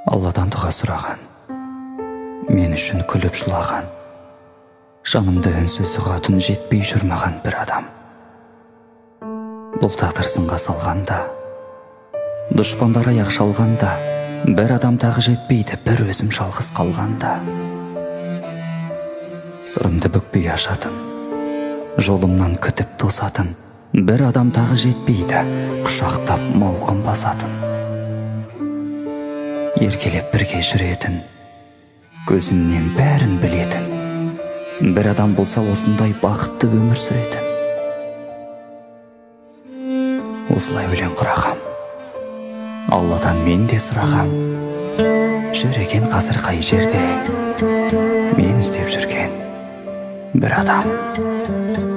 Алладан дұға сұраған, мен үшін күліп жылаған, жанымды үнсіз ұғатын жетпей жүрмаған бір адам. Бұл тағдыр сынға салғанда, дұшпандар аяқ шалғанда, бір адам тағы жетпейді, бір өзім жалғыз қалғанда. Сырымды бүкпей ашатын, жолымнан күтіп тосатын, бір адам тағы жетпейді, құшақтап мауқын басатын. Еркелеп бірге жүретін, көзімнен бәрін білетін, бір адам болса осындай бақытты өмір сүретін. Осылай өлең құрағам, Алладан мен де сұрағам, жүр екен қазір қай жерде мен іздеп жүрген бір адам.